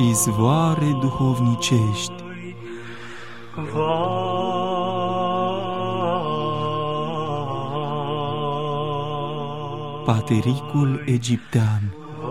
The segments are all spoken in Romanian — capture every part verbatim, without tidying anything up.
izvoare duhovnicești. Patericul egiptean.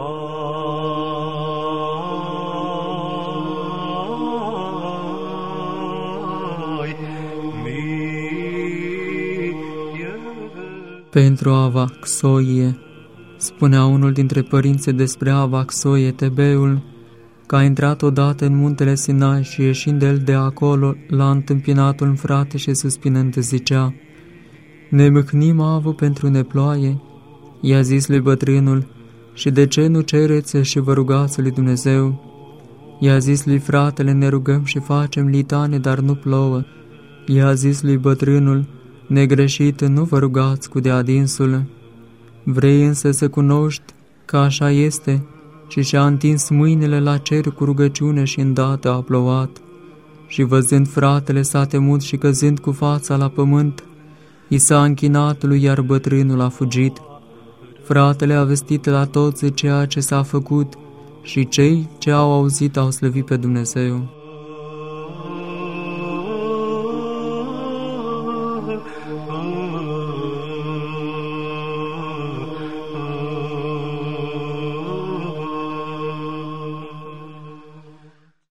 Pentru Avaxoie, spunea unul dintre părinții despre Avaxoie, tebeul, că a intrat odată în muntele Sinai și ieșind el de acolo, l-a întâmpinat un frate și suspinând zicea: "Ne mâhnim avul pentru neploaie?" I-a zis lui bătrânul: "Și de ce nu cereți și vă rugați lui Dumnezeu?" I-a zis lui fratele: "Ne rugăm și facem litane, dar nu plouă." I-a zis lui bătrânul: "Negreșit, nu vă rugați cu de-adinsul." Vrei însă să cunoști că așa este? Și și-a întins mâinile la cer cu rugăciune și îndată a plouat. Și văzând fratele s-a temut și căzând cu fața la pământ, i s-a închinat lui, iar bătrânul a fugit. Fratele a vestit la toți ceea ce s-a făcut și cei ce au auzit au slăvit pe Dumnezeu. Oh